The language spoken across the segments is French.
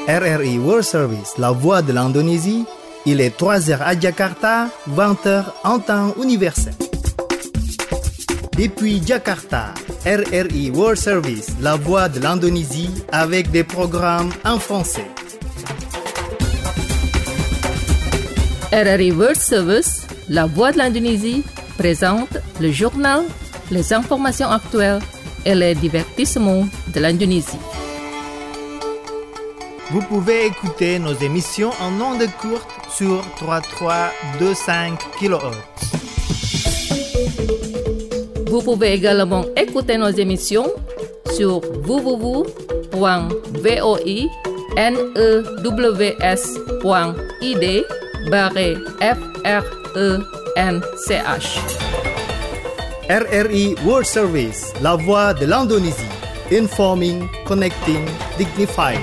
RRI World Service, la voix de l'Indonésie. Il est 3h à Jakarta, 20h en temps universel. Depuis Jakarta, RRI World Service, la voix de l'Indonésie, avec des programmes en français. RRI World Service, la voix de l'Indonésie, présente le journal, les informations actuelles et les divertissements de l'Indonésie. Vous pouvez écouter nos émissions en ondes courtes sur 3325 kHz. Vous pouvez également écouter nos émissions sur www.voinews.id/FRENCH. RRI World Service, la voix de l'Indonésie. Informing, connecting, dignified.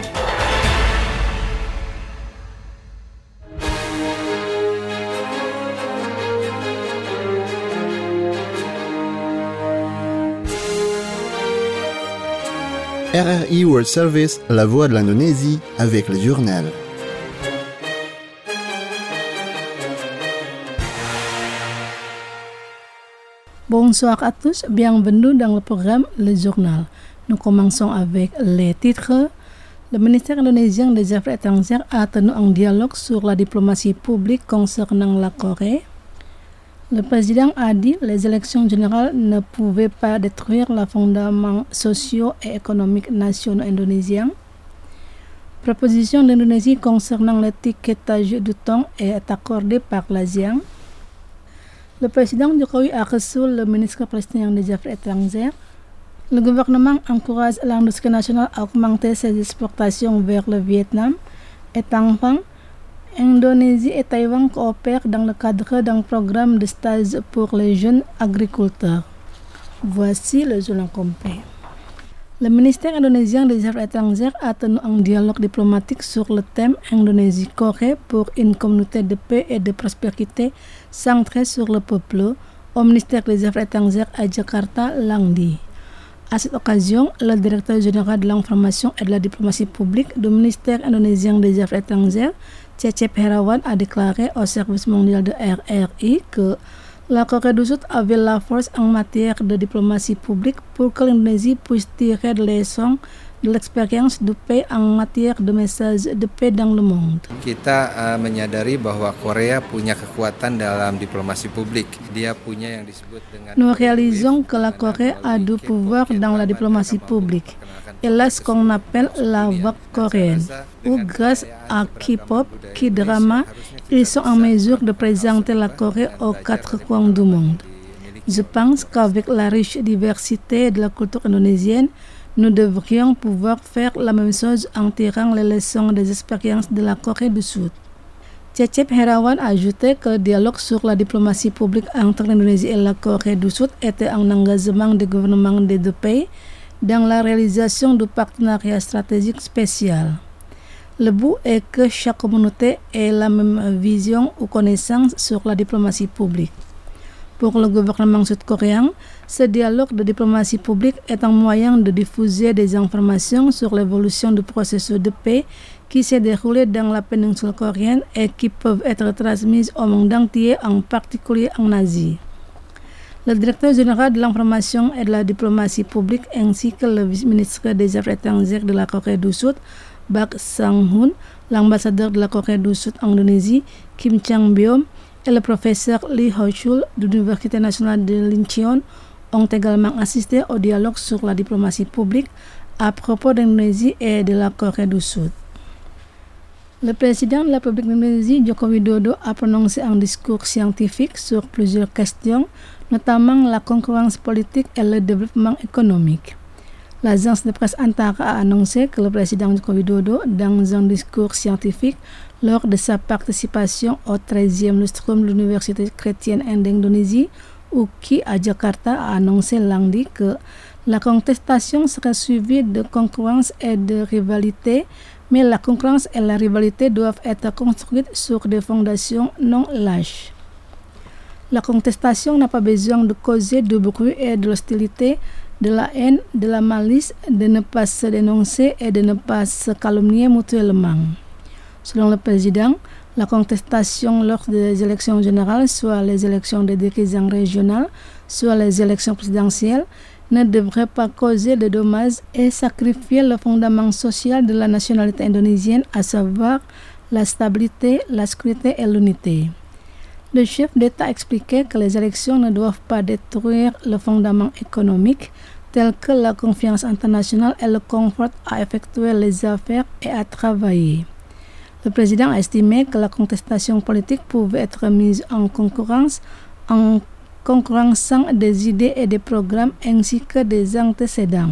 RRI World Service, la voix de l'Indonésie, avec le journal. Bonsoir à tous, bienvenue dans le programme Le Journal. Nous commençons avec les titres. Le ministère indonésien des Affaires étrangères a tenu un dialogue sur la diplomatie publique concernant la Corée. Le président a dit que les élections générales ne pouvaient pas détruire les fondements sociaux et économiques nationaux indonésiens. Proposition d'Indonésie concernant l'étiquetage du thon est accordée par l'ASEAN. Le président Jokowi a reçu le ministre palestinien des Affaires étrangères. Le gouvernement encourage l'industrie nationale à augmenter ses exportations vers le Vietnam et enfin, Indonésie et Taïwan coopèrent dans le cadre d'un programme de stage pour les jeunes agriculteurs. Voici le journal complet. Le ministère indonésien des Affaires étrangères a tenu un dialogue diplomatique sur le thème Indonésie-Corée pour une communauté de paix et de prospérité centrée sur le peuple au ministère des Affaires étrangères à Jakarta lundi. À cette occasion, le directeur général de l'information et de la diplomatie publique du ministère indonésien des Affaires étrangères, Cecep Herawan, a déclaré au service mondial de RRI que la Corée du Sud avait la force en matière de diplomatie publique pour que l'Indonésie puisse tirer des leçons de l'expérience de paix en matière de message de paix dans le monde. Kita menyadari bahwa Korea punya kekuatan dalam diplomasi publik. Dia punya yang disebut dengan. Nous réalisons que la Corée a du pouvoir dans la diplomatie publique. Elle a ce qu'on appelle la vague coréenne, où grâce à K-pop, K-drama, ils sont en mesure de présenter la Corée aux quatre coins du monde. Je pense qu'avec la riche diversité de la culture indonésienne, nous devrions pouvoir faire la même chose en tirant les leçons des expériences de la Corée du Sud. Cecep Herawan a ajouté que le dialogue sur la diplomatie publique entre l'Indonésie et la Corée du Sud était un engagement du gouvernement des deux pays dans la réalisation du partenariat stratégique spécial. Le but est que chaque communauté ait la même vision ou connaissance sur la diplomatie publique. Pour le gouvernement sud-coréen, ce dialogue de diplomatie publique est un moyen de diffuser des informations sur l'évolution du processus de paix qui s'est déroulé dans la péninsule coréenne et qui peuvent être transmises au monde entier, en particulier en Asie. Le directeur général de l'information et de la diplomatie publique ainsi que le vice-ministre des Affaires étrangères de la Corée du Sud, Bak Sang-hun, l'ambassadeur de la Corée du Sud en Indonésie, Kim Chang-byom, et le professeur Lee Ho-chul de l'Université nationale de l'Incheon ont également assisté au dialogue sur la diplomatie publique à propos d'Indonésie et de la Corée du Sud. Le président de la République d'Indonésie, Joko Widodo, a prononcé un discours scientifique sur plusieurs questions, notamment la concurrence politique et le développement économique. L'agence de presse Antara a annoncé que le président Joko Widodo, dans un discours scientifique lors de sa participation au 13e lustrum de l'Université chrétienne d'Indonésie, UKI à Jakarta, a annoncé lundi que la contestation serait suivie de concurrence et de rivalité, mais la concurrence et la rivalité doivent être construites sur des fondations non lâches. La contestation n'a pas besoin de causer du bruit et de l'hostilité de la haine, de la malice, de ne pas se dénoncer et de ne pas se calomnier mutuellement. Selon le président, la contestation lors des élections générales, soit les élections des dirigeants régionaux, soit les élections présidentielles, ne devrait pas causer de dommages et sacrifier le fondement social de la nationalité indonésienne, à savoir la stabilité, la sécurité et l'unité. Le chef d'État expliquait que les élections ne doivent pas détruire le fondement économique tel que la confiance internationale et le confort à effectuer les affaires et à travailler. Le président a estimé que la contestation politique pouvait être mise en concurrençant des idées et des programmes ainsi que des antécédents.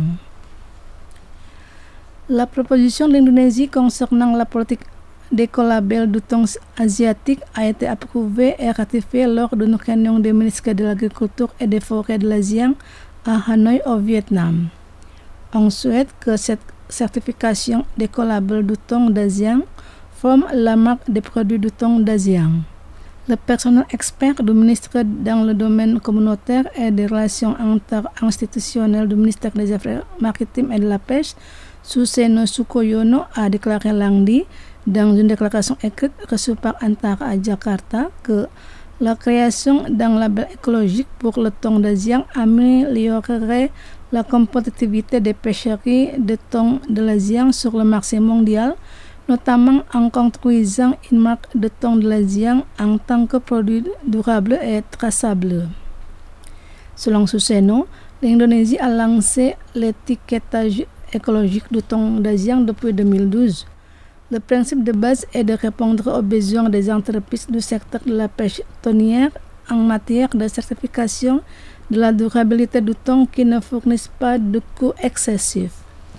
La proposition de l'Indonésie concernant la politique d'écolabel du thon asiatique a été approuvée et ratifiée lors d'une réunion des ministres de l'Agriculture et des Forêts de l'ASEAN à Hanoï au Vietnam. On souhaite que cette certification d'écolabel du thon d'ASEAN forme la marque des produits du thon d'ASEAN. Le personnel expert du ministère dans le domaine communautaire et des relations interinstitutionnelles du ministère des Affaires maritimes et de la pêche, Suseno Sukoyono, a déclaré lundi dans une déclaration écrite reçue par Antara à Jakarta que la création d'un label écologique pour le thon d'ASEAN améliorerait la compétitivité des pêcheries de thon de l'ASEAN sur le marché mondial, notamment en construisant une marque de thon de l'ASEAN en tant que produit durable et traçable. Selon Suseno, l'Indonésie a lancé l'étiquetage écologique du thon d'ASEAN depuis 2012. Le principe de base est de répondre aux besoins des entreprises du secteur de la pêche thonière en matière de certification de la durabilité du thon qui ne fournissent pas de coûts excessifs.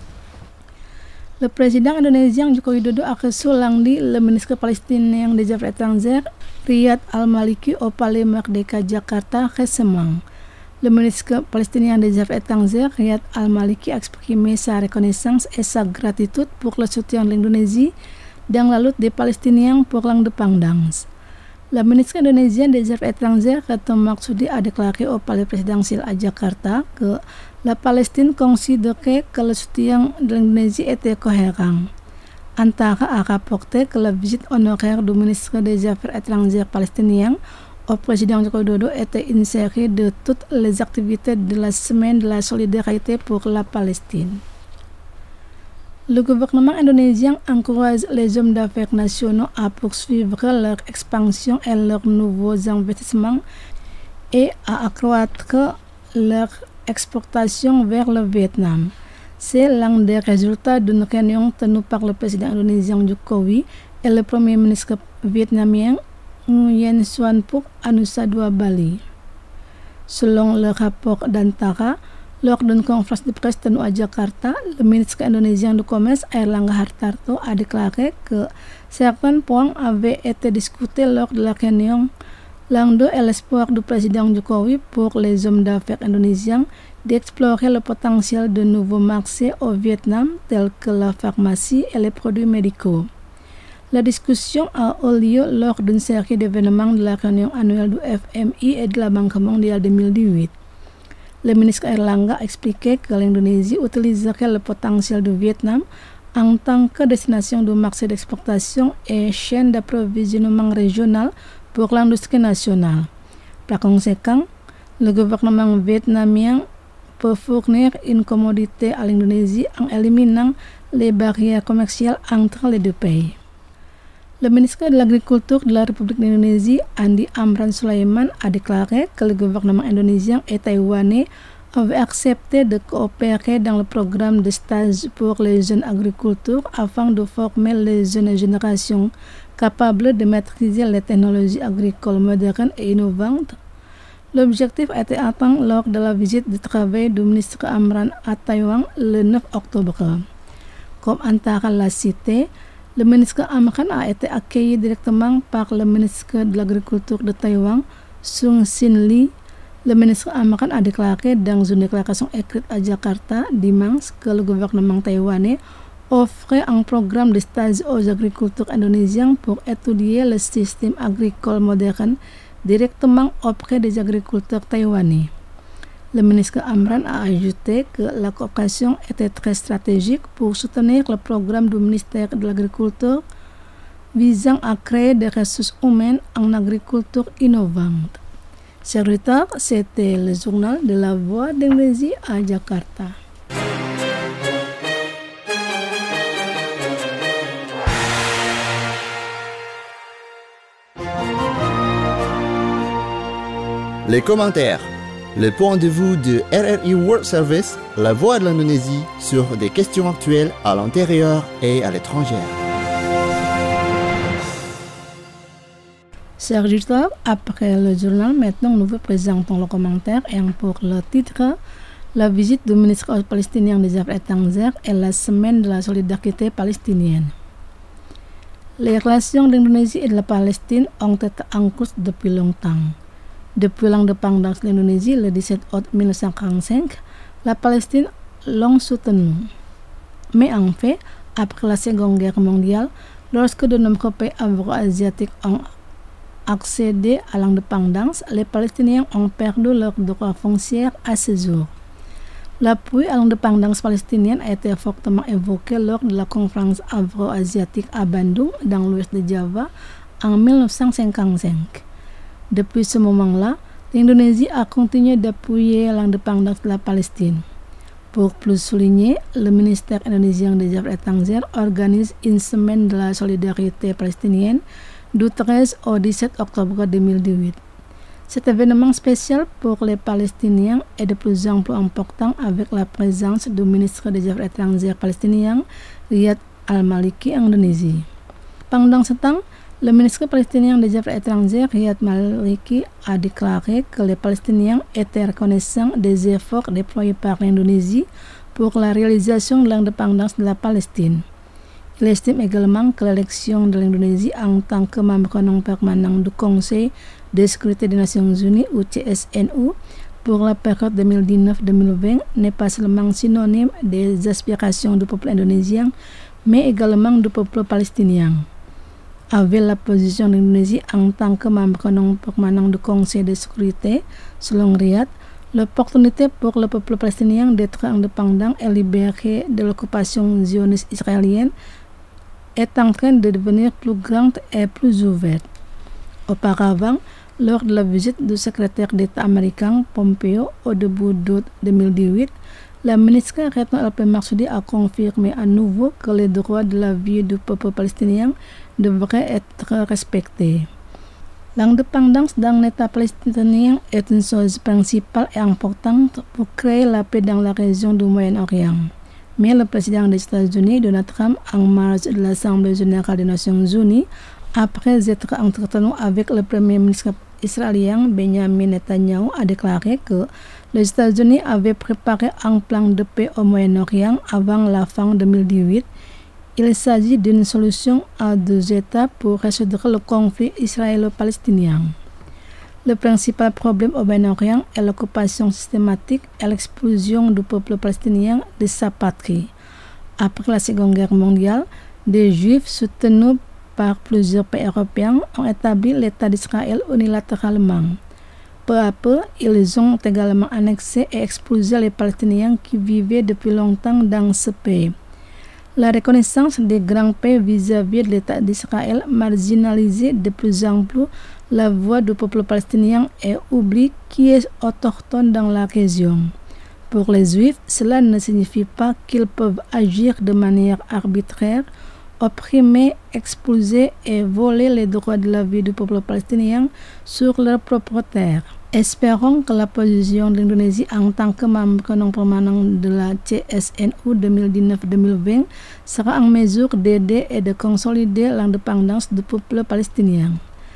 Le président indonésien Joko Widodo a reçu lundi le ministre palestinien des Affaires étrangères Riyad Al-Maliki au Palais Merdeka Jakarta récemment. Le ministre palestinien des Affaires étrangères, Riyad Al-Maliki, a exprimé sa reconnaissance et sa gratitude pour le soutien de l'Indonésie dans la lutte des Palestiniens pour l'indépendance. La ministre indonésienne des Affaires étrangères, Retno Marsudi, a déclaré au Palais présidentiel à Jakarta que la Palestine considérait que le soutien de l'Indonésie était cohérent. Antara a rapporté que la visite honoraire du ministre des Affaires étrangères palestinien au président Joko Widodo était une série de toutes les activités de la semaine de la solidarité pour la Palestine. Le gouvernement indonésien encourage les hommes d'affaires nationaux à poursuivre leur expansion et leurs nouveaux investissements et à accroître leur exportation vers le Vietnam. C'est l'un des résultats d'une réunion tenue par le président indonésien Jokowi et le premier ministre vietnamien Nguyen Xuan Phuc à Nusa Dua Bali. Selon le rapport d'Antara, lors d'une conférence de presse tenue à Jakarta, le ministre indonésien du Commerce Airlangga Hartarto a déclaré que certains points avaient été discutés lors de la réunion. L'un d'eux est l'espoir du président Jokowi pour les hommes d'affaires indonésiens d'explorer le potentiel de nouveaux marchés au Vietnam tels que la pharmacie et les produits médicaux. La discussion a eu lieu lors d'une série d'événements de la réunion annuelle du FMI et de la Banque mondiale 2018. Le ministre Airlangga a expliqué que l'Indonésie utiliserait le potentiel du Vietnam en tant que destination du marché d'exportation et chaîne d'approvisionnement régionale pour l'industrie nationale. Par conséquent, le gouvernement vietnamien peut fournir une commodité à l'Indonésie en éliminant les barrières commerciales entre les deux pays. Le ministre de l'Agriculture de la République d'Indonésie, Andi Amran Sulaiman, a déclaré que le gouvernement indonésien et taïwanais avaient accepté de coopérer dans le programme de stage pour les jeunes agriculteurs afin de former les jeunes générations capables de maîtriser les technologies agricoles modernes et innovantes. L'objectif a été atteint lors de la visite de travail du ministre Amran à Taïwan le 9 octobre. Comme Antara l'a cité, le ministre Amran a été accueilli directement par le ministre de l'Agriculture de Taïwan, Sung Sin Lee. Le ministre Amran a déclaré dans une déclaration écrite à Jakarta dimanche que le gouvernement taïwanais offrait un programme de stage aux agriculteurs indonésiens pour étudier le système agricole moderne directement auprès des agriculteurs taïwanais. Le ministre Amran a ajouté que la coopération était très stratégique pour soutenir le programme du ministère de l'Agriculture visant à créer des ressources humaines en agriculture innovante. Chers auditeurs, c'était le journal de la Voix d'Indonésie à Jakarta. Les commentaires. Le point de vue de RRI World Service, la voix de l'Indonésie, sur des questions actuelles à l'intérieur et à l'étranger. Chers auditeurs, après le journal, maintenant nous vous présentons le commentaire et pour le titre, la visite du ministre palestinien des Affaires étrangères et la semaine de la solidarité palestinienne. Les relations de l'Indonésie et de la Palestine ont été en cours depuis longtemps. Depuis l'indépendance de l'Indonésie le 17 août 1945, la Palestine l'a soutenue. Mais en fait, après la Seconde Guerre mondiale, lorsque de nombreux pays afro-asiatiques ont accédé à l'indépendance, les Palestiniens ont perdu leurs droits fonciers à ce jour. L'appui à l'indépendance palestinienne a été fortement évoqué lors de la conférence afro-asiatique à Bandung, dans l'ouest de Java, en 1955. Depuis ce moment-là, l'Indonésie a continué d'appuyer l'indépendance de la Palestine. Pour plus souligner, le ministère indonésien des Affaires étrangères organise une semaine de la solidarité palestinienne du 13 au 17 octobre 2018. Cet événement spécial pour les Palestiniens est de plus en plus important avec la présence du ministre des Affaires étrangères palestinien, Riyad Al-Maliki, en Indonésie. Pendant ce temps, le ministre palestinien des Affaires étrangères, Riyad Al-Maliki, a déclaré que les Palestiniens étaient reconnaissants des efforts déployés par l'Indonésie pour la réalisation de l'indépendance de la Palestine. Il estime également que l'élection de l'Indonésie en tant que membre non permanent du Conseil de sécurité des Nations Unies ou CSNU pour la période 2019-2020 n'est pas seulement synonyme des aspirations du peuple indonésien, mais également du peuple palestinien. Avec la position de l'Indonésie en tant que membre non permanent du Conseil de sécurité, selon Riyad, l'opportunité pour le peuple palestinien d'être indépendant et libéré de l'occupation zioniste israélienne est en train de devenir plus grande et plus ouverte. Auparavant, lors de la visite du secrétaire d'État américain Pompeo au début d'août 2018, la ministre Retno El Marsudi a confirmé à nouveau que les droits de la vie du peuple palestinien devraient être respectés. L'indépendance d'un État palestinien est une chose principale et importante pour créer la paix dans la région du Moyen-Orient. Mais le président des États-Unis, Donald Trump, en marge de l'Assemblée générale des Nations unies, après être entretenu avec le premier ministre israélien Benjamin Netanyahu, a déclaré que les États-Unis avaient préparé un plan de paix au Moyen-Orient avant la fin 2018. Il s'agit d'une solution à deux États pour résoudre le conflit israélo-palestinien. Le principal problème au Moyen-Orient est l'occupation systématique et l'expulsion du peuple palestinien de sa patrie. Après la Seconde Guerre mondiale, des Juifs soutenus par plusieurs pays européens ont établi l'État d'Israël unilatéralement. Peu à peu, ils ont également annexé et expulsé les Palestiniens qui vivaient depuis longtemps dans ce pays. La reconnaissance des grands pays vis-à-vis de l'État d'Israël marginalise de plus en plus la voix du peuple palestinien et oublie qui est autochtone dans la région. Pour les Juifs, cela ne signifie pas qu'ils peuvent agir de manière arbitraire, opprimer, expulser et voler les droits de la vie du peuple palestinien sur leur propre terre. Espérons que la position de l'Indonésie en tant que membre non permanent de la CSNU 2019-2020 sera en mesure d'aider et de consolider l'indépendance du peuple palestinien.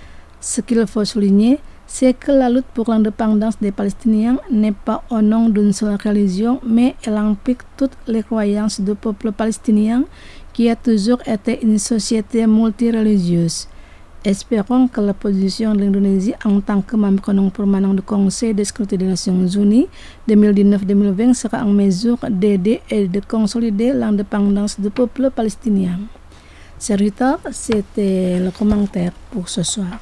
Ce qu'il faut souligner, c'est que la lutte pour l'indépendance des Palestiniens n'est pas au nom d'une seule religion, mais elle implique toutes les croyances du peuple palestinien qui a toujours été une société multireligieuse. Espérons que la position de l'Indonésie en tant que membre non permanent du Conseil de sécurité des Nations Unies 2019-2020 sera en mesure d'aider et de consolider l'indépendance du peuple palestinien. C'est Rita, c'était le commentaire pour ce soir.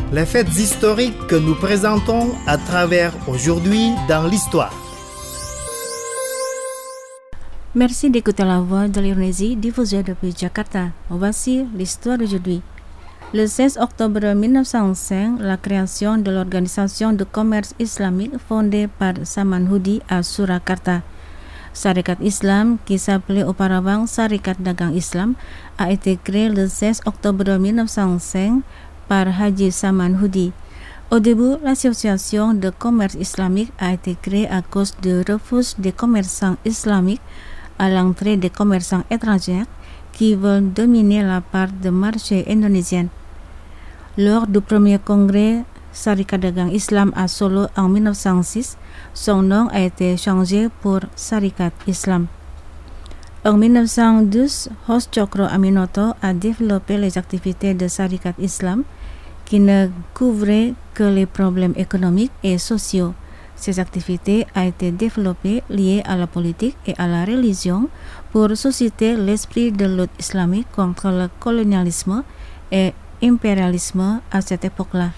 les faits historiques que nous présentons à travers aujourd'hui dans l'histoire. Merci d'écouter la voix de l'Indonésie diffusée depuis Jakarta. Voici l'histoire d'aujourd'hui. Le 16 octobre 1905, la création de l'Organisation de commerce islamique fondée par Saman Hudi à Surakarta. Syarikat Islam, qui s'appelait auparavant Syarikat Dagang Islam, a été créée le 16 octobre 1905 par Haji Saman Hudi. Au début, l'association de commerce islamique a été créée à cause du refus des commerçants islamiques à l'entrée des commerçants étrangers qui veulent dominer la part de marché indonésienne. Lors du premier congrès Syarikat Dagang Islam à Solo en 1906, son nom a été changé pour Syarikat Islam. En 1912, Hos Cokro Aminoto a développé les activités de Syarikat Islam qui ne couvraient que les problèmes économiques et sociaux. Ces activités ont été développées liées à la politique et à la religion pour susciter l'esprit de lutte islamique contre le colonialisme et impérialisme à cette époque-là.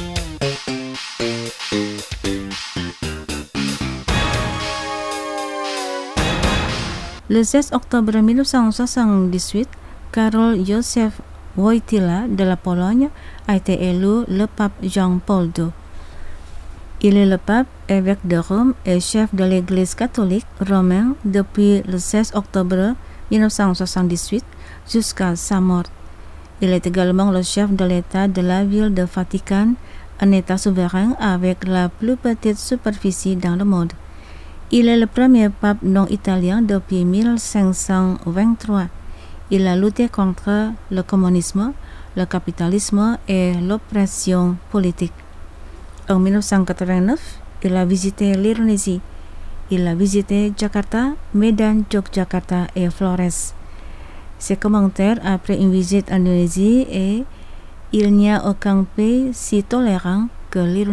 Le 16 octobre 1978, Karol Józef Wojtyła de la Pologne a été élu le pape Jean-Paul II. Il est le pape, évêque de Rome et chef de l'Église catholique romaine depuis le 16 octobre 1978 jusqu'à sa mort. Il est également le chef de l'État de la ville de Vatican, un État souverain avec la plus petite superficie dans le monde. Il est le premier pape non italien depuis 1523. Il a lutté contre le communisme, le capitalisme et l'oppression politique. En 1989, il a visité l'Indonésie. Il a visité Jakarta, Medan, Yogyakarta et Flores. Ses commentaires après une visite en Indonésie est « Il n'y a aucun pays si tolérant que l'Indonésie ».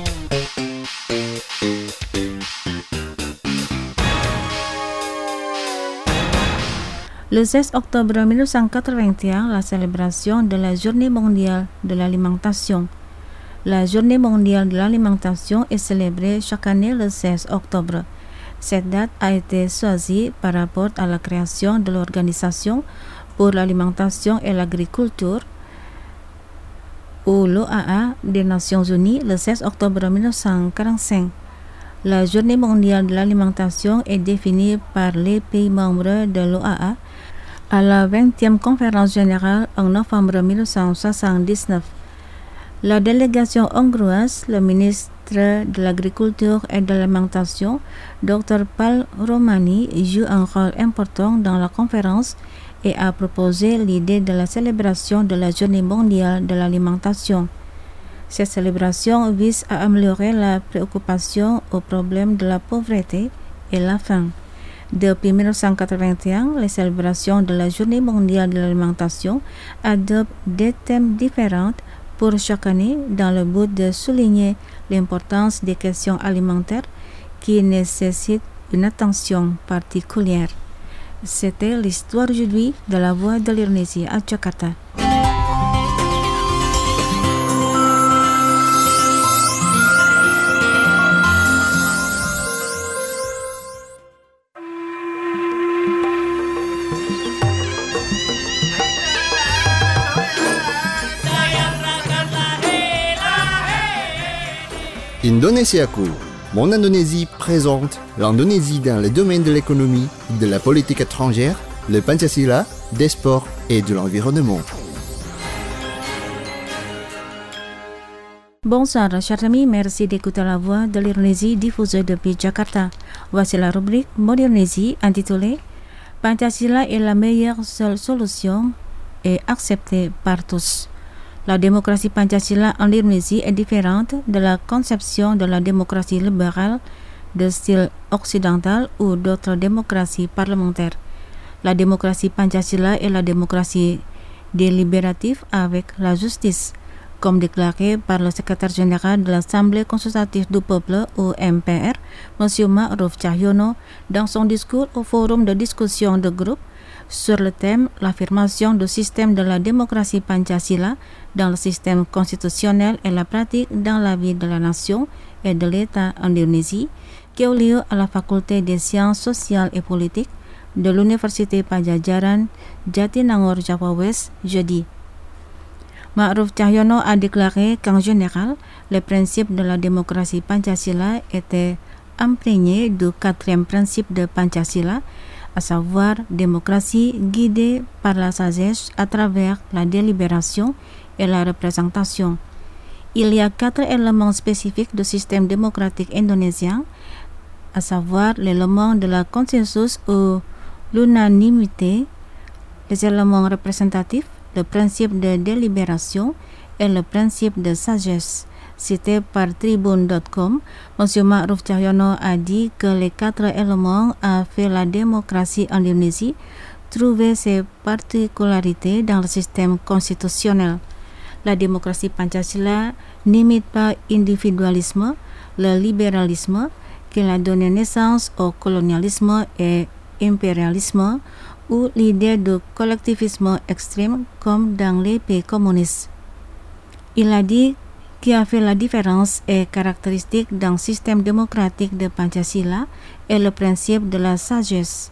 Le 16 octobre 1981, la célébration de la Journée mondiale de l'alimentation. La Journée mondiale de l'alimentation est célébrée chaque année le 16 octobre. Cette date a été choisie par rapport à la création de l'Organisation pour l'alimentation et l'agriculture, ou l'OAA des Nations Unies, le 16 octobre 1945. La Journée mondiale de l'alimentation est définie par les pays membres de l'OAA à la 20e conférence générale en novembre 1979. La délégation hongroise, le ministre de l'Agriculture et de l'Alimentation, Dr. Pál Romani, joue un rôle important dans la conférence et a proposé l'idée de la célébration de la Journée mondiale de l'alimentation. Cette célébration vise à améliorer la préoccupation au problème de la pauvreté et la faim. Depuis 1981, les célébrations de la Journée mondiale de l'alimentation adoptent des thèmes différents pour chaque année dans le but de souligner l'importance des questions alimentaires qui nécessitent une attention particulière. C'était l'histoire aujourd'hui de la Voix de l'Indonésie à Jakarta. Indonesiaku, Mon Indonésie présente l'Indonésie dans le domaine de l'économie, de la politique étrangère, le Pancasila, des sports et de l'environnement. Bonsoir, chers amis, merci d'écouter la voix de l'Indonésie diffusée depuis Jakarta. Voici la rubrique Modernésie intitulée Pancasila est la meilleure seule solution et acceptée par tous. La démocratie Pancasila en Indonésie est différente de la conception de la démocratie libérale de style occidental ou d'autres démocraties parlementaires. La démocratie Pancasila est la démocratie délibérative avec la justice, comme déclaré par le secrétaire général de l'Assemblée consultative du peuple ou MPR, M. Ma'ruf Cahyono, dans son discours au forum de discussion de groupe sur le thème « L'affirmation du système de la démocratie Pancasila dans le système constitutionnel et la pratique dans la vie de la nation et de l'État en Indonésie » qui a eu lieu à la Faculté des sciences sociales et politiques de l'Université Padjadjaran, Jatinangor, Java Ouest, jeudi. Ma'ruf Cahyono a déclaré qu'en général, les principes de la démocratie Pancasila étaient imprégnés du quatrième principe de Pancasila, à savoir démocratie guidée par la sagesse à travers la délibération et la représentation. Il y a 4 éléments spécifiques du système démocratique indonésien, à savoir l'élément de la consensus ou l'unanimité, les éléments représentatifs, le principe de délibération et le principe de sagesse. Cité par Tribune.com, M. Ma'ruf Cahyono a dit que les 4 éléments ont fait la démocratie en Indonésie trouver ses particularités dans le système constitutionnel. La démocratie Pancasila n'imite pas l'individualisme, le libéralisme, qui a donné naissance au colonialisme et impérialisme ou l'idée de collectivisme extrême comme dans les pays communistes. Il a dit qui a fait la différence et caractéristique d'un système démocratique de Pancasila est le principe de la sagesse,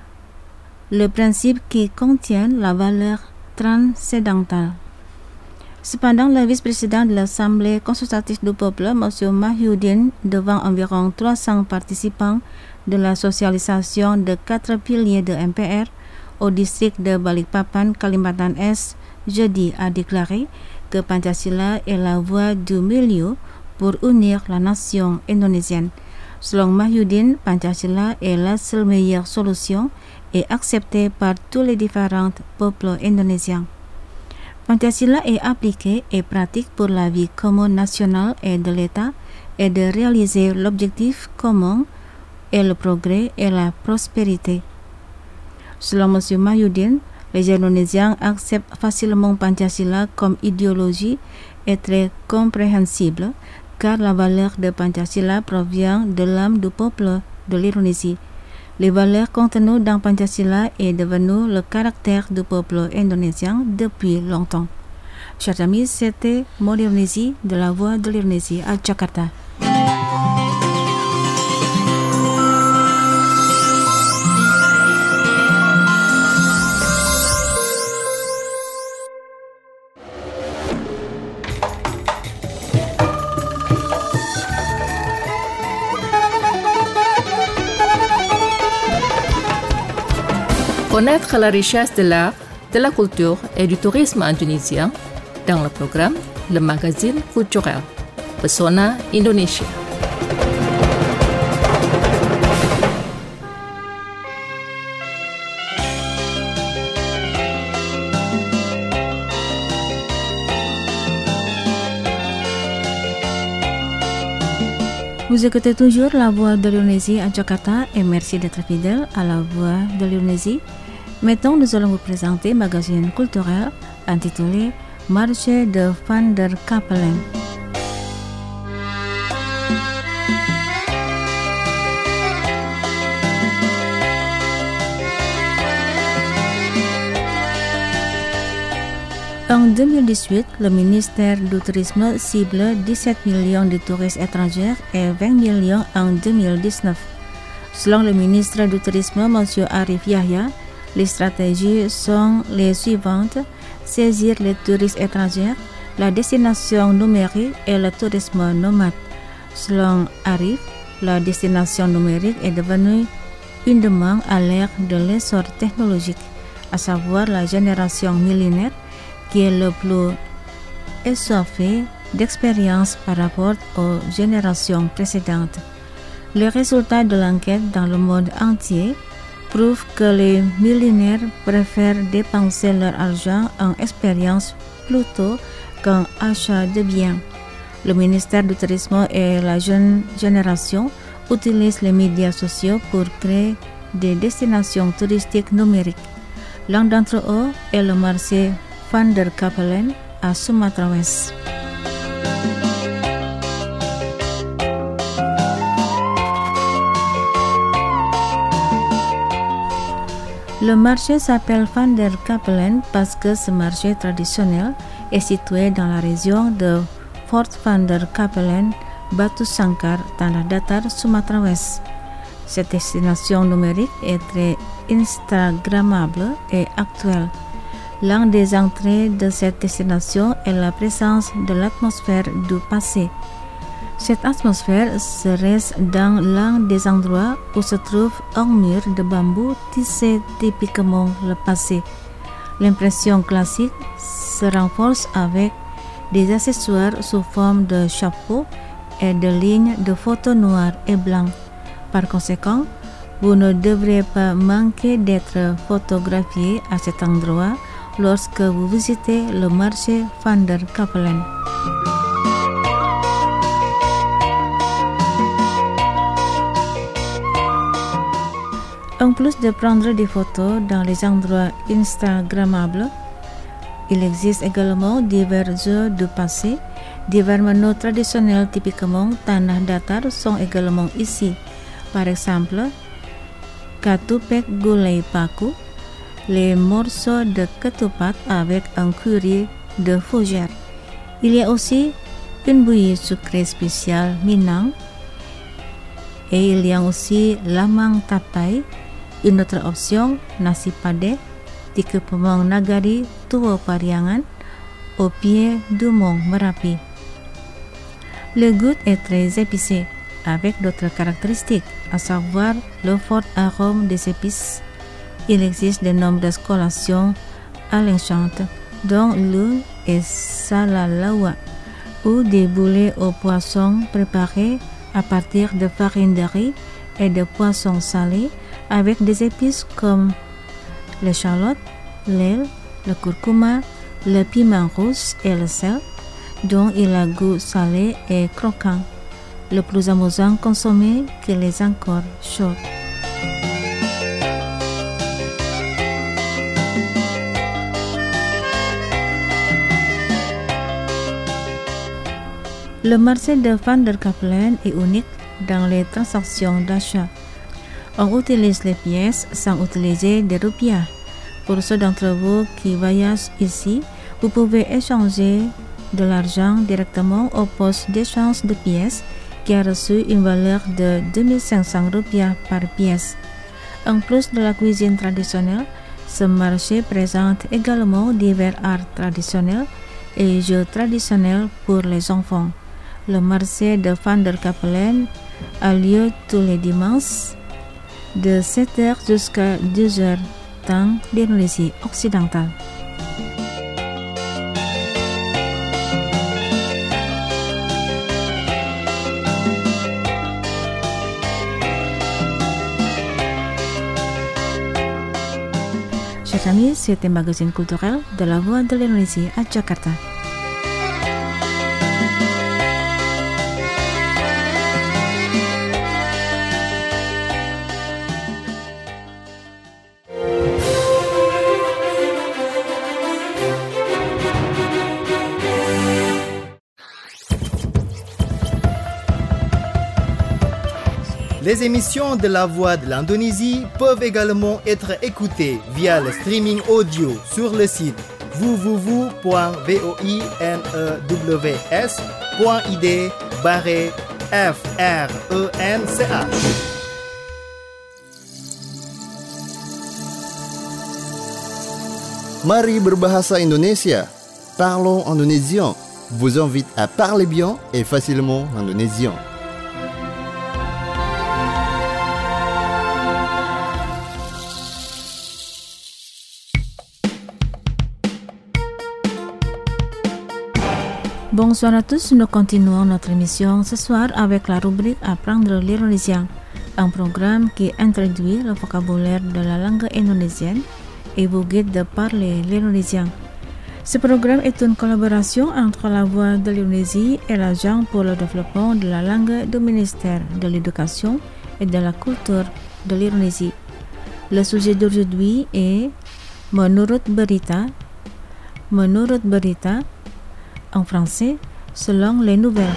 le principe qui contient la valeur transcendantale. Cependant, le vice-président de l'Assemblée consultative du peuple, M. Mahyudin, devant environ 300 participants de la socialisation de 4 piliers de MPR au district de Balikpapan, Kalimantan Est, jeudi, a déclaré que Pancasila est la voie du milieu pour unir la nation indonésienne. Selon Mahyudin, Pancasila est la seule meilleure solution et acceptée par tous les différents peuples indonésiens. Pancasila est appliqué et pratique pour la vie commune nationale et de l'État et de réaliser l'objectif commun et le progrès et la prospérité. Selon M. Mahyudin, les Indonésiens acceptent facilement Pancasila comme idéologie et très compréhensible car la valeur de Pancasila provient de l'âme du peuple de l'Indonésie. Les valeurs contenues dans Pancasila est devenu le caractère du peuple indonésien depuis longtemps. Chers amis, c'était Modernésie de la Voix de l'Indonésie à Jakarta. Connaître la richesse de l'art, de la culture et du tourisme indonésien dans le programme Le Magazine Culturel Pesona Indonesia. Vous écoutez toujours la Voix de l'Indonésie à Jakarta et merci d'être fidèle à la Voix de l'Indonésie. Maintenant, nous allons vous présenter un magazine culturel intitulé Marché de Van der Kapellen. En 2018, le ministère du Tourisme cible 17 millions de touristes étrangers et 20 millions en 2019. Selon le ministre du Tourisme, M. Arif Yahya, les stratégies sont les suivantes: saisir les touristes étrangers, la destination numérique et le tourisme nomade. Selon Arif, la destination numérique est devenue une demande à l'ère de l'essor technologique, à savoir la génération millénaire qui est le plus assoiffée d'expérience par rapport aux générations précédentes. Les résultats de l'enquête dans le monde entier prouvent que les millénaires préfèrent dépenser leur argent en expérience plutôt qu'en achat de biens. Le ministère du Tourisme et la jeune génération utilisent les médias sociaux pour créer des destinations touristiques numériques. L'un d'entre eux est le marché Van der Kapellen à Sumatra West. Le marché s'appelle Van der Kapellen parce que ce marché traditionnel est situé dans la région de Fort Van der Kapellen, Batu Sangkar, Tanah Datar, Sumatra Ouest. Cette destination numérique est très instagrammable et actuelle. L'un des entrées de cette destination est la présence de l'atmosphère du passé. Cette atmosphère se reste dans l'un des endroits où se trouve un mur de bambou tissé typiquement le passé. L'impression classique se renforce avec des accessoires sous forme de chapeau et de lignes de photos noires et blancs. Par conséquent, vous ne devrez pas manquer d'être photographié à cet endroit lorsque vous visitez le marché Van der Kapellen. En plus de prendre des photos dans les endroits instagrammables, il existe également divers jeux du passé. Divers menus traditionnels typiquement Tanah Datar sont également ici. Par exemple, Katupek Gulai Paku, les morceaux de ketupat avec un curry de fougère. Il y a aussi une bouillie sucrée spéciale Minang et il y a aussi lamang tapai. Une autre option, nasi padeh, di Kepemang Nagari Tua Pariangan, au pied du mont Merapi. Le goût est très épicé, avec d'autres caractéristiques, à savoir le fort arôme des épices. Il existe de nombreuses collations alléchantes, dont l'huile et salalawa, ou des boulets au poisson préparés à partir de farine de riz et de poissons salés, avec des épices comme l'échalote, l'ail, le curcuma, le piment rouge et le sel, dont il a goût salé et croquant, le plus amusant consommé qu'il est encore chaud. Le marché de Van der Kapellen est unique dans les transactions d'achat. On utilise les pièces sans utiliser des rupiah. Pour ceux d'entre vous qui voyagent ici, vous pouvez échanger de l'argent directement au poste d'échange de pièces qui a reçu une valeur de 2500 rupiah par pièce. En plus de la cuisine traditionnelle, ce marché présente également divers arts traditionnels et jeux traditionnels pour les enfants. Le marché de Van der Kapellen a lieu tous les dimanches de 7h jusqu'à 2h temps d'Indonésie occidentale. Chers amis, c'était un magazine culturel de la Voix de l'Indonésie à Jakarta. Les émissions de La Voix de l'Indonésie peuvent également être écoutées via le streaming audio sur le site www.voinews.id/FRENCH. Mari berbahasa Indonesia. Parlons indonésien. Vous invite à parler bien et facilement l'indonésien. Bonsoir à tous, nous continuons notre émission ce soir avec la rubrique Apprendre l'indonésien, un programme qui introduit le vocabulaire de la langue indonésienne et vous guide de parler l'indonésien. Ce programme est une collaboration entre la Voix de l'Indonésie et l'Agence pour le développement de la langue du ministère de l'Éducation et de la Culture de l'Indonésie. Le sujet d'aujourd'hui est Menurut berita, en français, selon les nouvelles.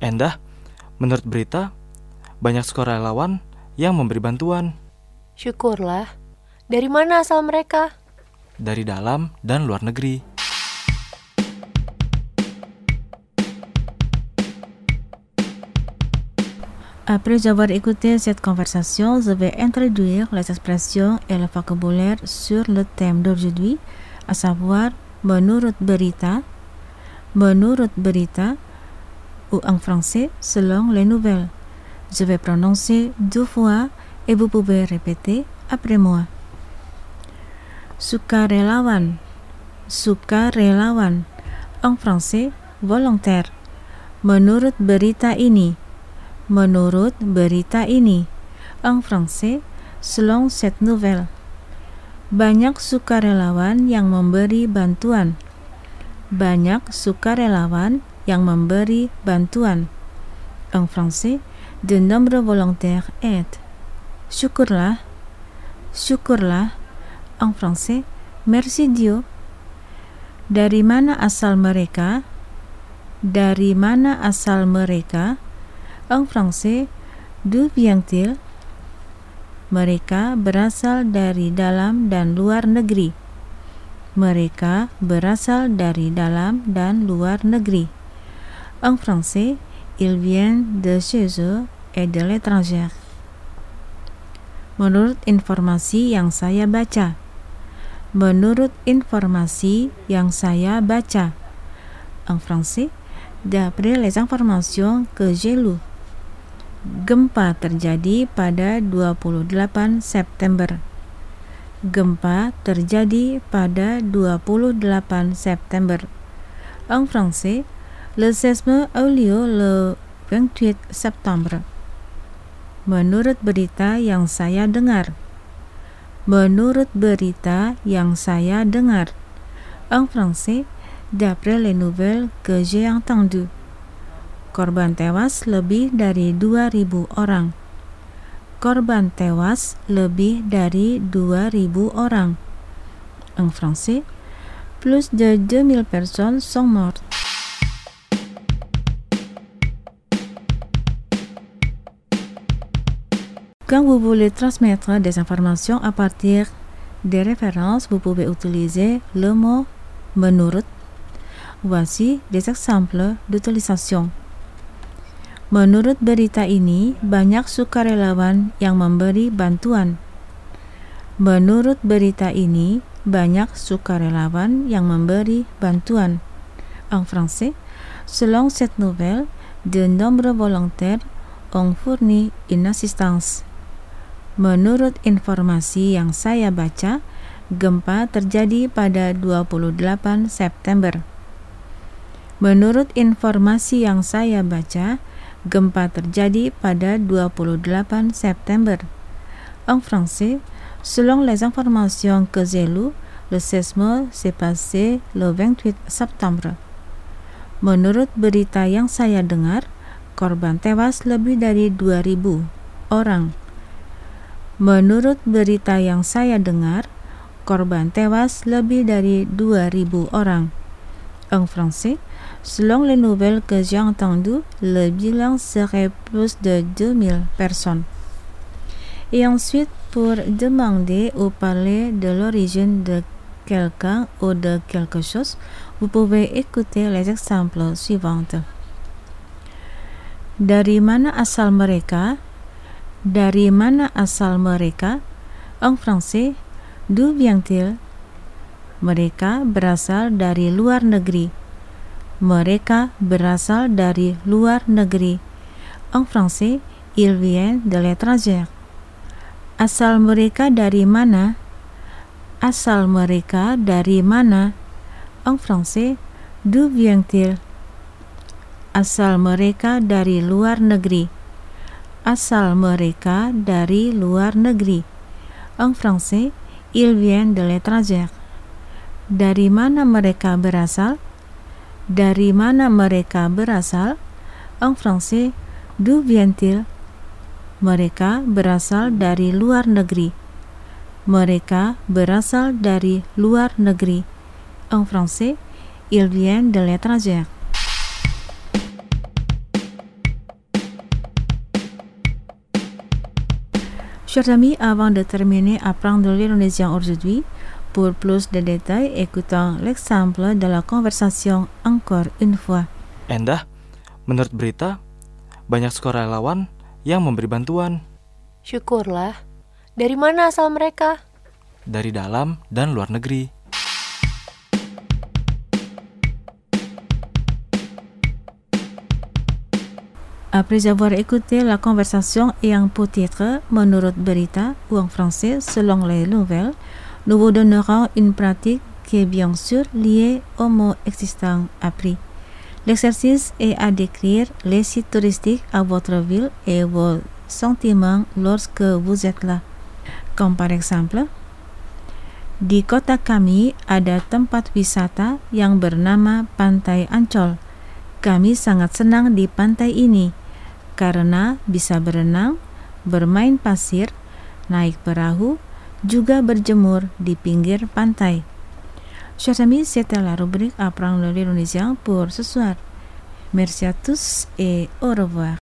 Endah, menurut berita, banyak sukarelawan yang memberi bantuan. Syukurlah. Dari mana asal mereka? Dari dalam dan luar negeri. Après avoir écouté cette conversation, je vais introduire les expressions et le vocabulaire sur le thème d'aujourd'hui, à savoir menurut berita, ou en français selon les nouvelles. Je vais prononcer 2 fois et vous pouvez répéter après moi. Sukarelawan, en français volontaire. Menurut berita ini, en français selon cette nouvelle. Banyak sukarelawan yang memberi bantuan. En français, de nombreux volontaires aident. Syukurlah, en français, merci Dieu. Dari mana asal mereka? En français, d'où vient-il? Mereka berasal dari dalam dan luar negeri. En français, ils viennent de chez eux et de l'étranger. Menurut informasi yang saya baca. En français, d'après les informations que j'ai lues. Gempa terjadi pada 28 September. En français, le séisme a eu lieu le 28 septembre. Menurut berita yang saya dengar. En français, d'après les nouvelles que j'ai entendues. Korban tewas lebih dari 2.000 orang. En français, plus de 2.000 personnes sont mortes. Quand vous voulez transmettre des informations à partir des références, vous pouvez utiliser le mot menurut. Voici des exemples d'utilisation. Menurut berita ini, banyak sukarelawan yang memberi bantuan. En français, selon cette nouvelle, de nombreux volontaires ont fourni une assistance. Menurut informasi yang saya baca, gempa terjadi pada 28 September. Menurut informasi yang saya baca, gempa terjadi pada 28 September. En français, selon les informations que j'ai lues, le séisme s'est passé le 28 septembre. Menurut berita yang saya dengar, korban tewas lebih dari 2.000 orang. Menurut berita yang saya dengar, korban tewas lebih dari 2.000 orang. En français, selon les nouvelles que j'ai entendues, le bilan serait plus de 2.000 personnes. Et ensuite, pour demander ou parler de l'origine de quelqu'un ou de quelque chose, vous pouvez écouter les exemples suivants. Dari mana asal mereka? En français, d'où vient-il? Mereka berasal dari luar negeri. En français, ils viennent de l'étranger. Asal mereka dari mana? En français, d'où vient-il? Asal mereka dari luar negeri. En français, ils viennent de l'étranger. Dari mana mereka berasal? En français, d'où vient-il? Mereka berasal dari luar negeri. En français, ils viennent de l'étranger. Chers amis, avant de terminer apprendre l'indonésien aujourd'hui, pour plus de détails, écoutons l'exemple de la conversation encore une fois. Endah, menurut berita, banyak sukarelawan yang memberi bantuan. Syukurlah. Dari mana asal mereka? Dari dalam dan luar negeri. Après avoir écouté la conversation ayant pour titre Menurut berita ou en français selon les nouvelles, nous vous donnerons une pratique qui est bien sûr liée aux mots existants appris. L'exercice est à décrire les sites touristiques à votre ville et vos sentiments lorsque vous êtes là. Comme par exemple, di kota kami ada tempat wisata yang bernama Pantai Ancol. Kami sangat senang di pantai ini karena bisa berenang, bermain pasir, naik perahu, juga berjemur di pinggir pantai. Chers amis, c'était la rubrique Apprendre l'indonésien pour ce soir. Merci à tous et au revoir.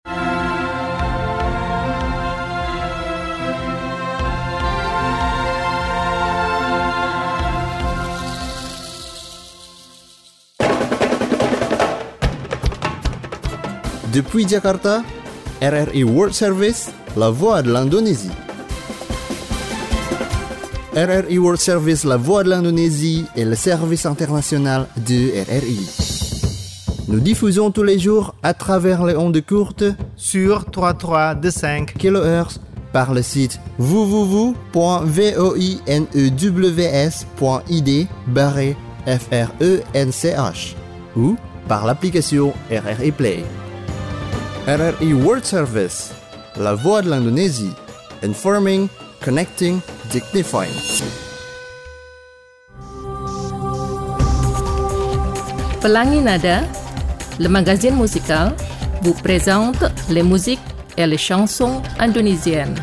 Depuis Jakarta, RRI World Service, la voix de l'Indonésie. RRI World Service, la voix de l'Indonésie est le service international de RRI. Nous diffusons tous les jours à travers les ondes courtes sur 3325 kHz par le site www.voinews.id/FRENCH ou par l'application RRI Play. RRI World Service, la voix de l'Indonésie, informing, connecting, dignifying. Pelangi Nada, le magazine musical, vous présente les musiques et les chansons indonésiennes.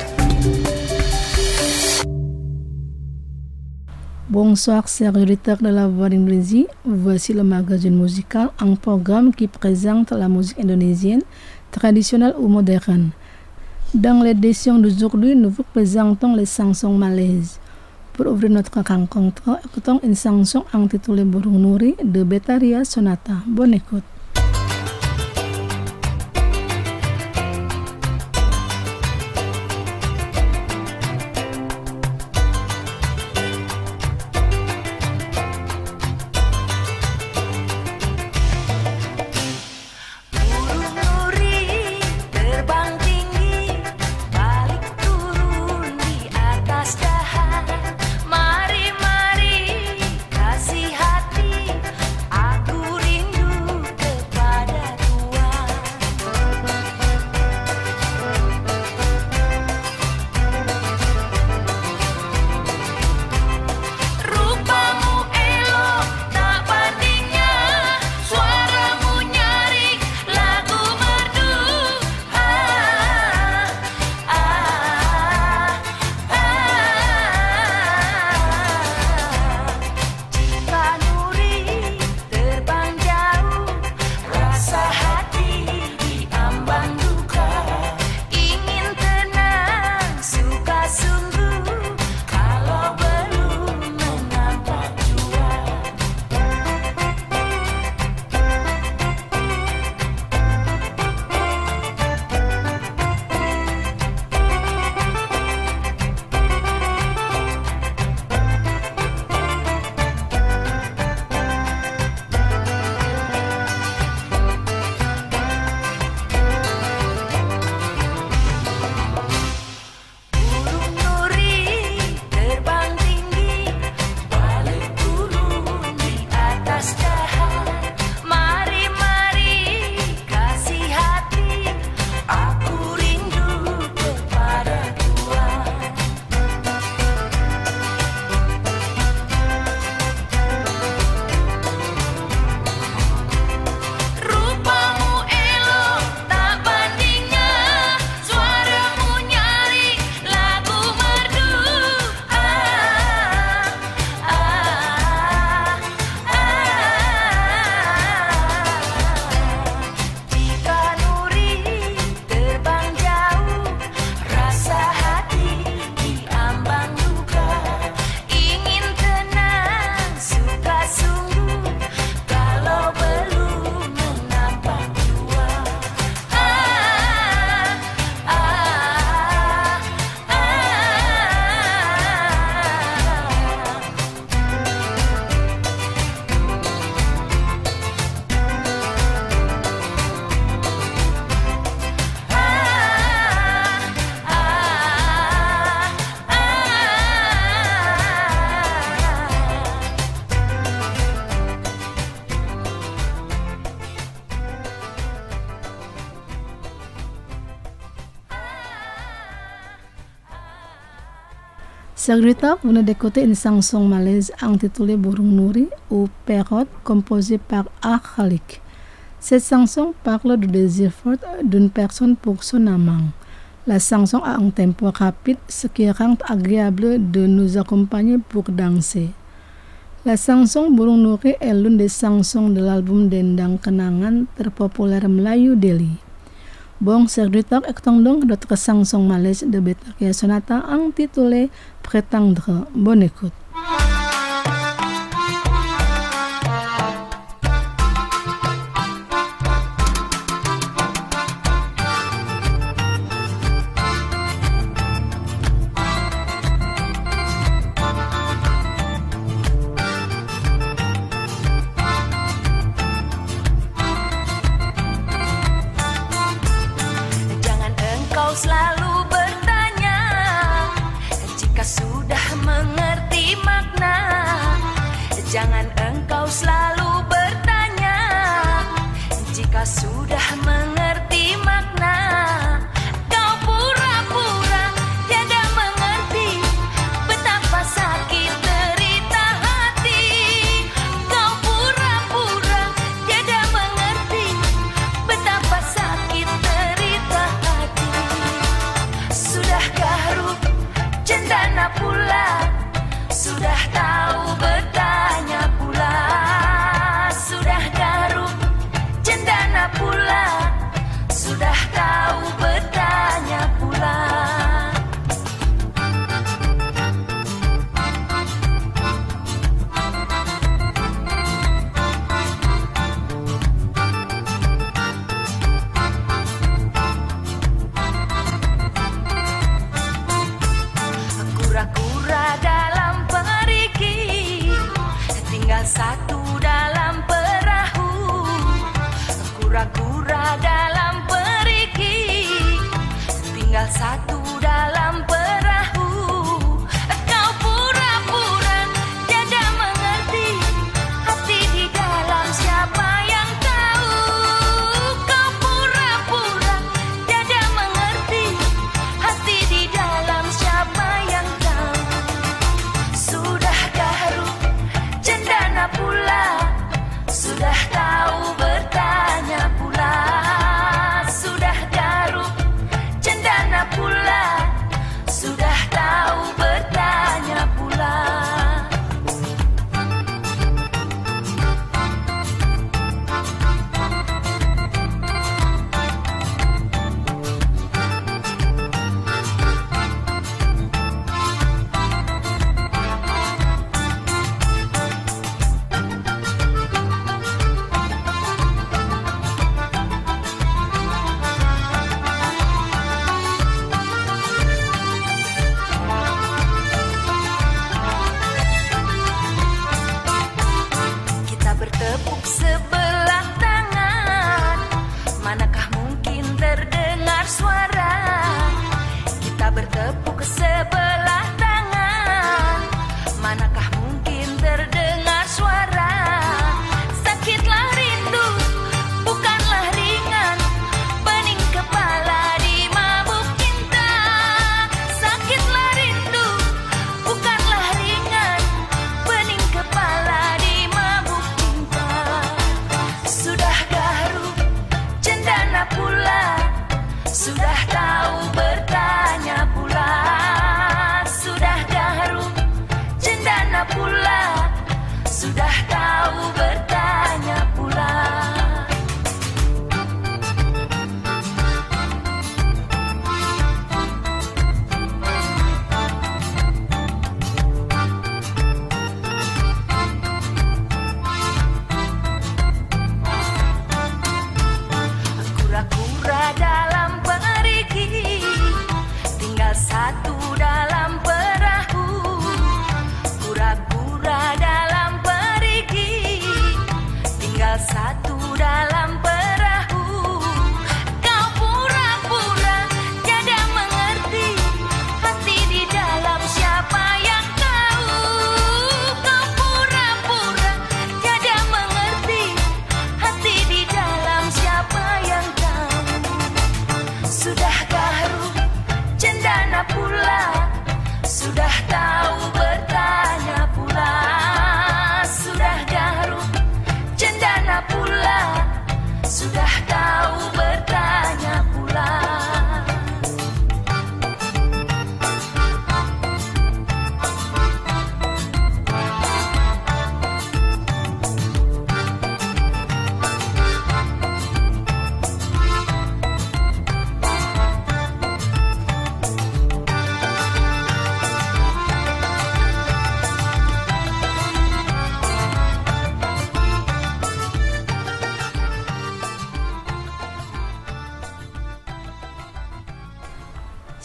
Bonsoir, chers auditeurs de la Voix d'Indonésie. Voici le magazine musical, un programme qui présente la musique indonésienne, traditionnelle ou moderne. Dans l'édition d'aujourd'hui, nous vous présentons les chansons malaises. Pour ouvrir notre rencontre, écoutons une chanson intitulée Burung Nuri de Betharia Sonata. Bonne écoute. Aku rindu Serviteur, venez d'écouter une chanson malaise intitulée Burung Nuri ou Perrotte, composée par Khalik. Cette chanson parle du désir fort d'une personne pour son amant. La chanson a un tempo rapide, ce qui rend agréable de nous accompagner pour danser. La chanson Burung Nuri est l'une des chansons de l'album Dendang Kenangan terpopulaire Melayu Delhi. Bon serviteur, écoutons donc notre chanson malaise de Betharia Sonata intitulée Prétendre. Bonne écoute. Selalu bertanya jika sudah mengerti makna. Jangan engkau selalu bertanya jika sudah mengerti makna. Kau pura-pura tiada mengerti betapa sakit derita hati. Kau pura-pura tiada mengerti betapa sakit derita hati. Sudah garuk cendana pula, sudah tahu bertanya pula. Sudah garuk cendana pula, sudah tahu bertanya pula. Kura-kura dalam perigi, tinggal satu dalam perahu. Kura-kura dalam perigi, tinggal satu dalam perahu. Kau pura-pura tiada mengerti hati di dalam siapa yang tahu. Kau pura-pura tiada mengerti hati di dalam siapa yang tahu. Sudah garuk cendana pula, sudah tahu bertanya pula.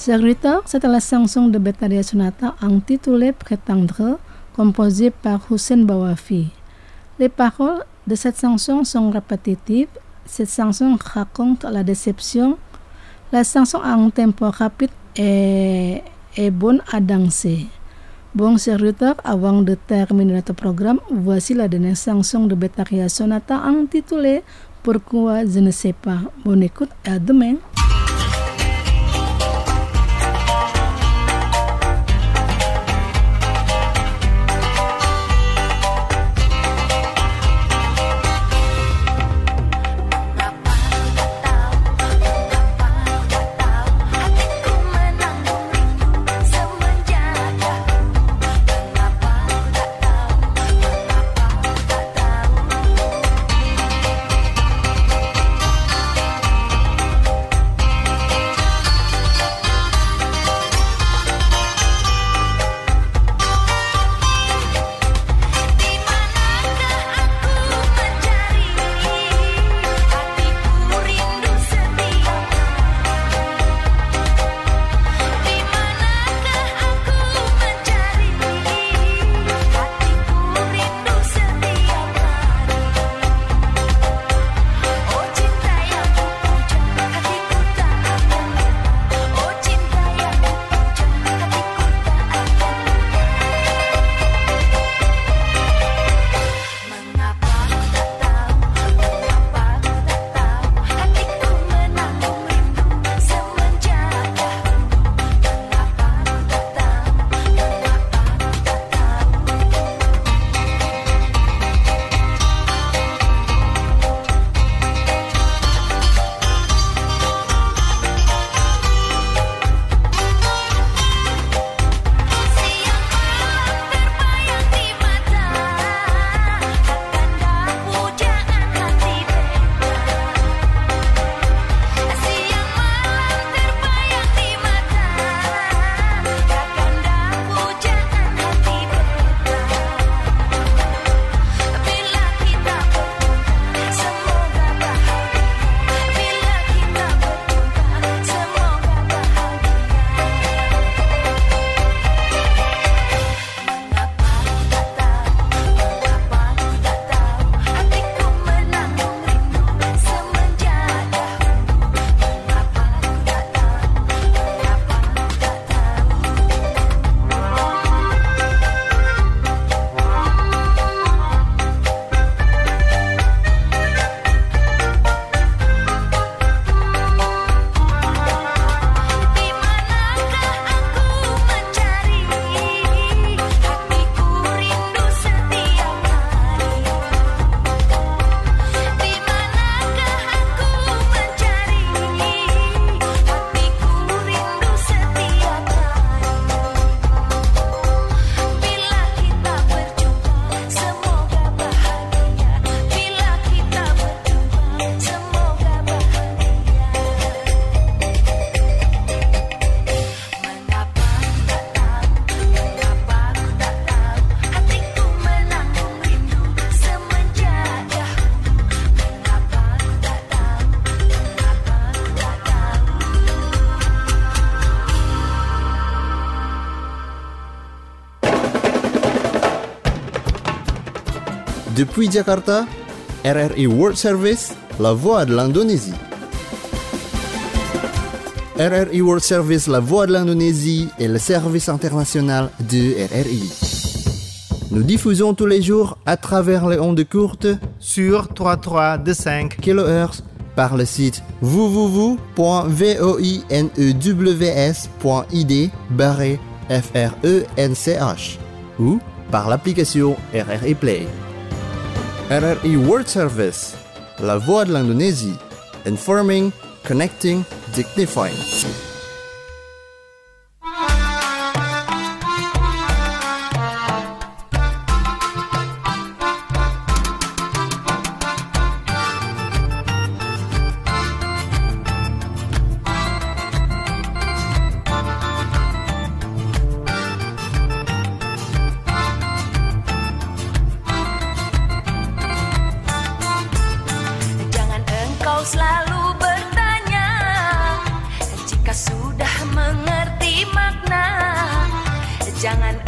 Serviteur, c'est la chanson de Bettaria Sonata intitulée Prétendre, composée par Hussein Bawafi. Les paroles de cette chanson sont répétitives. Cette chanson raconte la déception. La chanson a un tempo rapide et bonne à danser. Bon serviteur, avant de terminer notre programme, voici la dernière chanson de Bettaria Sonata intitulée Pourquoi je ne sais pas. Bonne écoute et à demain. Depuis Jakarta, RRI World Service, la voix de l'Indonésie. RRI World Service, la voix de l'Indonésie est le service international de RRI. Nous diffusons tous les jours à travers les ondes courtes sur 3325 kHz par le site www.voinews.id/FRENCH ou par l'application RRI Play. RRI World Service, la voix de l'Indonésie, informing, connecting, dignifying. Jangan engkau selalu bertanya jika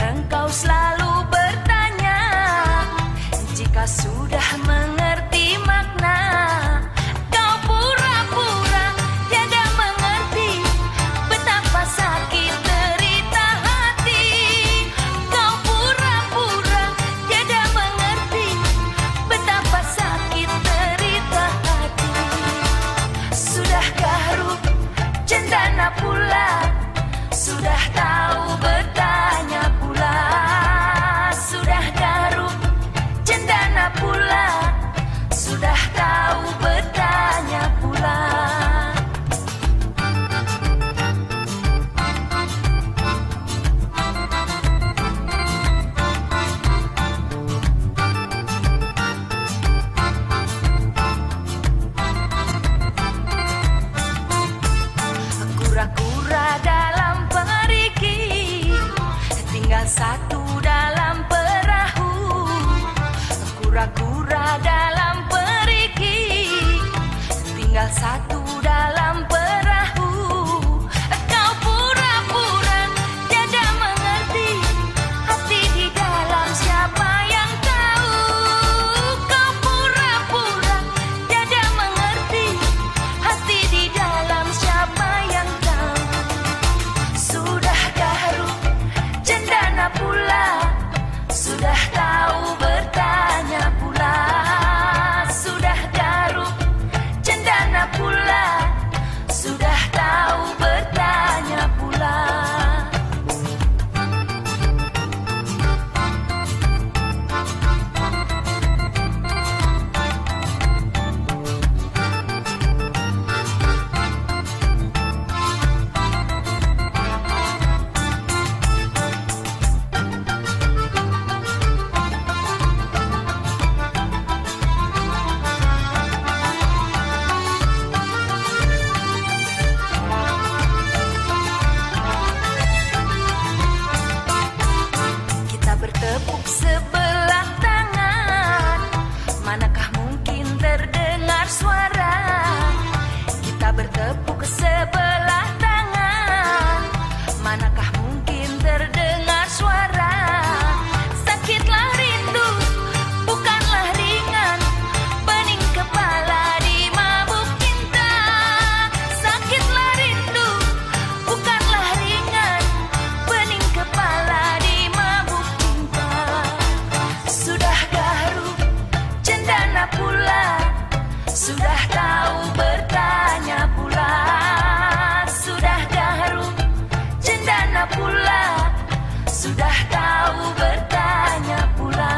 engkau selalu bertanya, jika sudah mengerti makna, kau pura-pura tiada mengerti betapa sakit derita hati. Kau pura-pura tiada mengerti betapa sakit derita hati. Sudahkah rup cendana pula, sudah tahu bertanya pula. Sudahkah rup cendana pula, sudah tahu bertanya pula. Kura-kura dalam perigi, tinggal satu dalam perahu. Kura-kura dalam perigi, tinggal satu dalam perahu. Kau pura-pura tiada mengerti hati di dalam siapa yang tahu. Kau pura-pura tiada mengerti hati di dalam siapa yang tahu. Sudahkah rup cendana pula, sudah tahu bertanya pula. Sudahkah rup cendana pula, sudah tahu bertanya pula. Kita bertepuk sebelah tangan, manakah mungkin terdengar suara? Kita bertepuk sebelah tangan, manakah mungkin terdengar suara? Sakitlah rindu, bukanlah ringan, pening kepala di mabuk cinta. Sakitlah rindu, bukanlah ringan, pening kepala di mabuk cinta. Sudahkah rup cendana pula, sudah tahu bertanya pula. Sudahkah rup cendana pula, sudah tahu bertanya pula.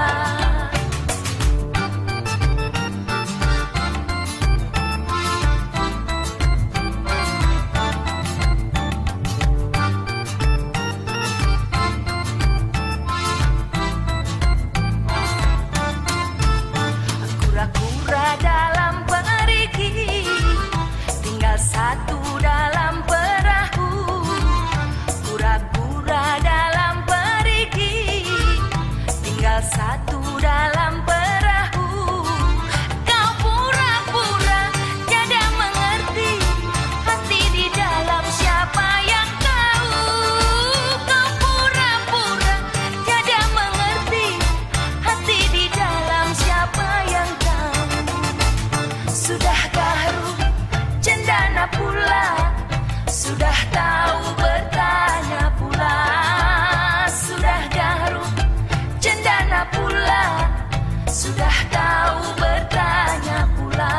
Kura-kura dalam perigi, tinggal satu dalam perahu. Kura-kura dalam perigi, tinggal satu dalam perahu. Kau pura-pura tiada mengerti hati di dalam siapa yang tahu. Kau pura-pura tiada mengerti hati di dalam siapa yang tahu. Sudahkah rup cendana pula, sudah tahu bertanya pula. Sudahkah rup cendana pula, sudah tahu bertanya pula.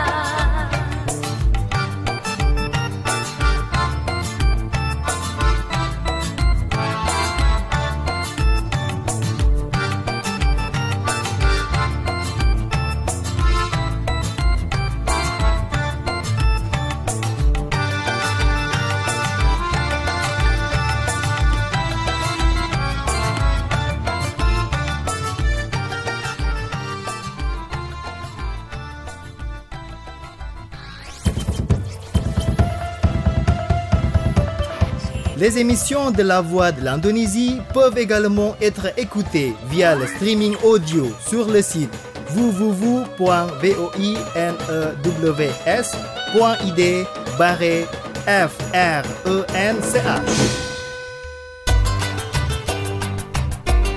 Les émissions de la Voix de l'Indonésie peuvent également être écoutées via le streaming audio sur le site www.voinews.id/FRENCH.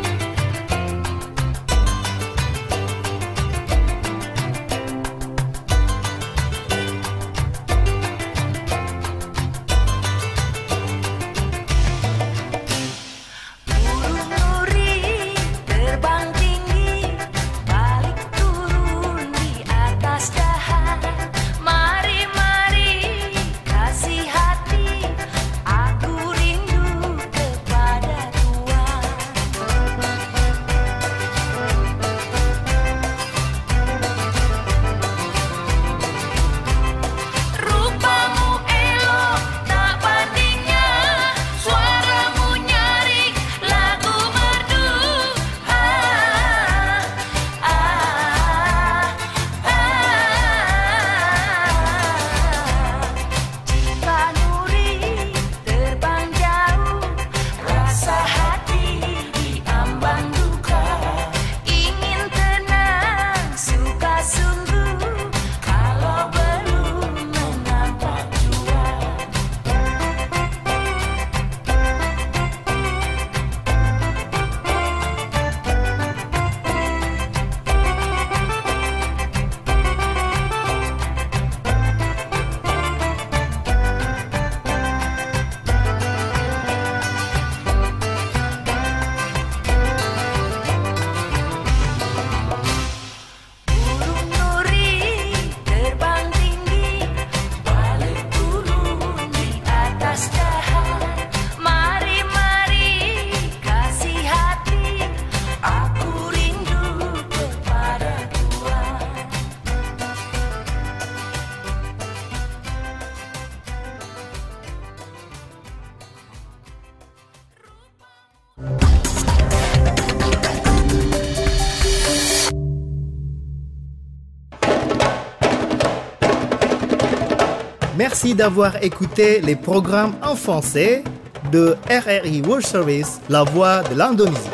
Merci d'avoir écouté les programmes en français de RRI World Service, la voix de l'Indonésie.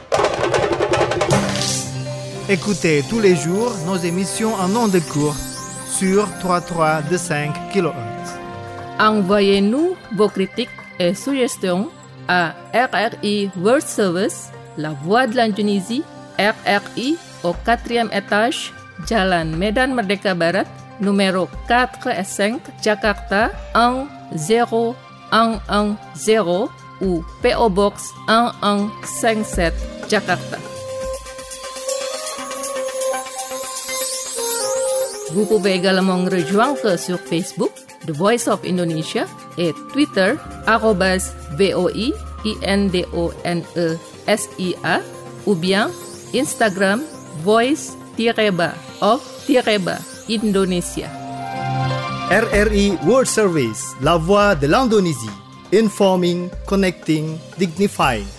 Écoutez tous les jours nos émissions en ondes courtes sur 3325 kHz. Envoyez-nous vos critiques et suggestions à RRI World Service, la voix de l'Indonésie, RRI au 4e étage, Jalan Medan Merdeka Barat, numéro 4 et 5, Jakarta 10110 ou PO Box 1157, Jakarta. Vous pouvez également nous rejoindre sur Facebook, The Voice of Indonesia, et Twitter, @VOIINDONESIA, ou bien Instagram, voice-of-Indonesia. RRI World Service, la voix de l'Indonésie. Informing, connecting, dignifying.